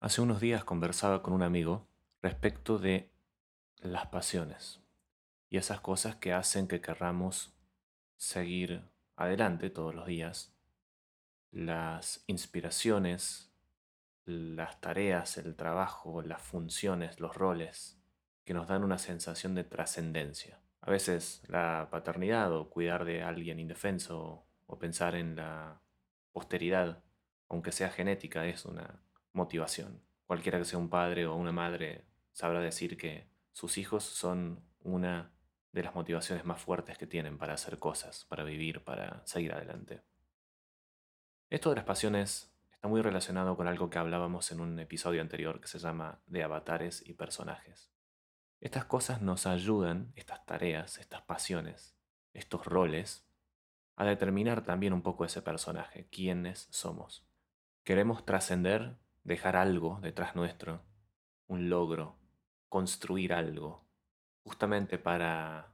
Hace unos días conversaba con un amigo respecto de las pasiones y esas cosas que hacen que querramos seguir adelante todos los días, las inspiraciones, las tareas, el trabajo, las funciones, los roles que nos dan una sensación de trascendencia. A veces la paternidad o cuidar de alguien indefenso o pensar en la posteridad, aunque sea genética, es una motivación. Cualquiera que sea un padre o una madre sabrá decir que sus hijos son una de las motivaciones más fuertes que tienen para hacer cosas, para vivir, para seguir adelante. Esto de las pasiones está muy relacionado con algo que hablábamos en un episodio anterior que se llama de avatares y personajes. Estas cosas nos ayudan, estas tareas, estas pasiones, estos roles, a determinar también un poco ese personaje, quiénes somos. Queremos trascender, dejar algo detrás nuestro, un logro, construir algo, justamente para,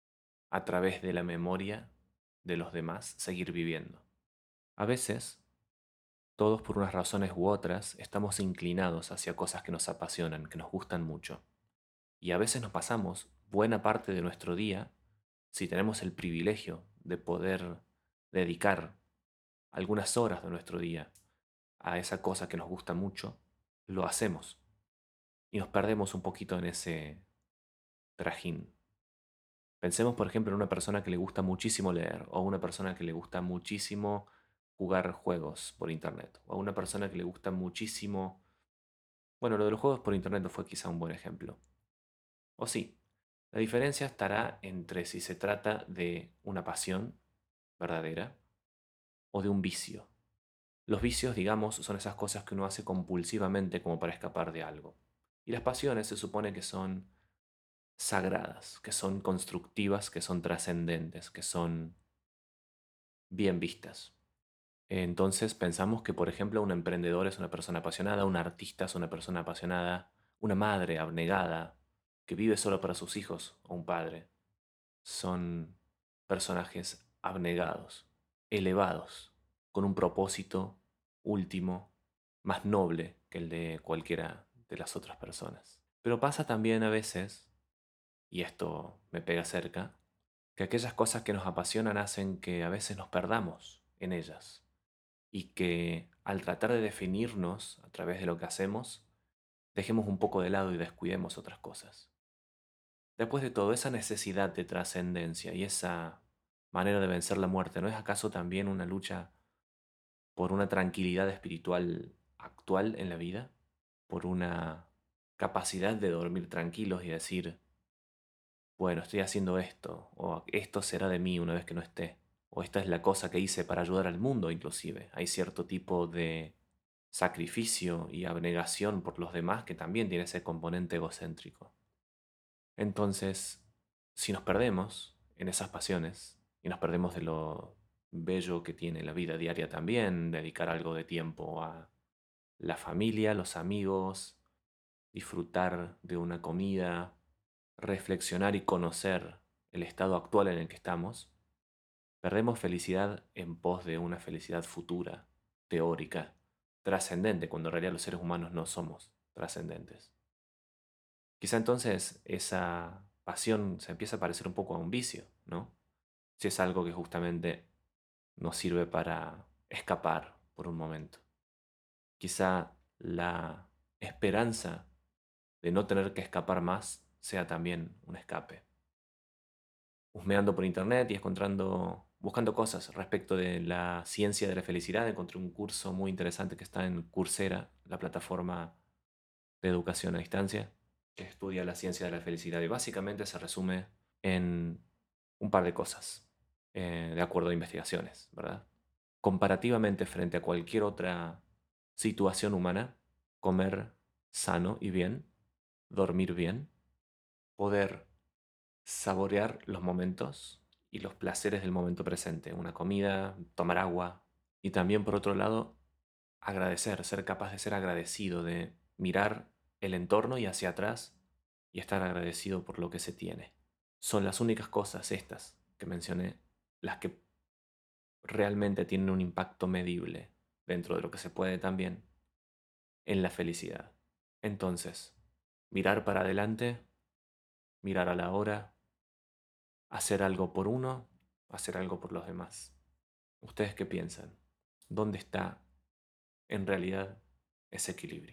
a través de la memoria de los demás, seguir viviendo. A veces todos por unas razones u otras estamos inclinados hacia cosas que nos apasionan, que nos gustan mucho. Y a veces nos pasamos buena parte de nuestro día, si tenemos el privilegio de poder dedicar algunas horas de nuestro día a esa cosa que nos gusta mucho, lo hacemos. Y nos perdemos un poquito en ese trajín. Pensemos, por ejemplo, en una persona que le gusta muchísimo leer, o una persona que le gusta muchísimo jugar juegos por internet, o una persona que le gusta muchísimo. Bueno, lo de los juegos por internet no fue quizá un buen ejemplo. O sí, la diferencia estará entre si se trata de una pasión verdadera o de un vicio. Los vicios, digamos, son esas cosas que uno hace compulsivamente como para escapar de algo. Y las pasiones se supone que son sagradas, que son constructivas, que son trascendentes, que son bien vistas. Entonces pensamos que, por ejemplo, un emprendedor es una persona apasionada, un artista es una persona apasionada, una madre abnegada que vive solo para sus hijos o un padre. Son personajes abnegados, elevados, con un propósito último, más noble que el de cualquiera de las otras personas. Pero pasa también a veces, y esto me pega cerca, que aquellas cosas que nos apasionan hacen que a veces nos perdamos en ellas y que al tratar de definirnos a través de lo que hacemos, dejemos un poco de lado y descuidemos otras cosas. Después de todo, esa necesidad de trascendencia y esa manera de vencer la muerte, ¿no es acaso también una lucha por una tranquilidad espiritual actual en la vida? Por una capacidad de dormir tranquilos y decir, bueno, estoy haciendo esto, o esto será de mí una vez que no esté, o esta es la cosa que hice para ayudar al mundo inclusive. Hay cierto tipo de sacrificio y abnegación por los demás que también tiene ese componente egocéntrico. Entonces, si nos perdemos en esas pasiones y nos perdemos de lo bello que tiene la vida diaria también, dedicar algo de tiempo a la familia, los amigos, disfrutar de una comida, reflexionar y conocer el estado actual en el que estamos, perdemos felicidad en pos de una felicidad futura, teórica, trascendente, cuando en realidad los seres humanos no somos trascendentes. Quizá entonces esa pasión se empieza a parecer un poco a un vicio, ¿no? Si es algo que justamente nos sirve para escapar por un momento. Quizá la esperanza de no tener que escapar más sea también un escape. Husmeando por internet y encontrando, buscando cosas respecto de la ciencia de la felicidad, encontré un curso muy interesante que está en Coursera, la plataforma de educación a distancia, que estudia la ciencia de la felicidad y básicamente se resume en un par de cosas, de acuerdo a investigaciones, ¿verdad? Comparativamente frente a cualquier otra situación humana, comer sano y bien, dormir bien, poder saborear los momentos y los placeres del momento presente, una comida, tomar agua y también por otro lado agradecer, ser capaz de ser agradecido, de mirar el entorno y hacia atrás y estar agradecido por lo que se tiene. Son las únicas cosas estas que mencioné las que realmente tienen un impacto medible dentro de lo que se puede también en la felicidad. Entonces, mirar para adelante, mirar a la hora, hacer algo por uno, hacer algo por los demás. ¿Ustedes qué piensan? ¿Dónde está en realidad ese equilibrio?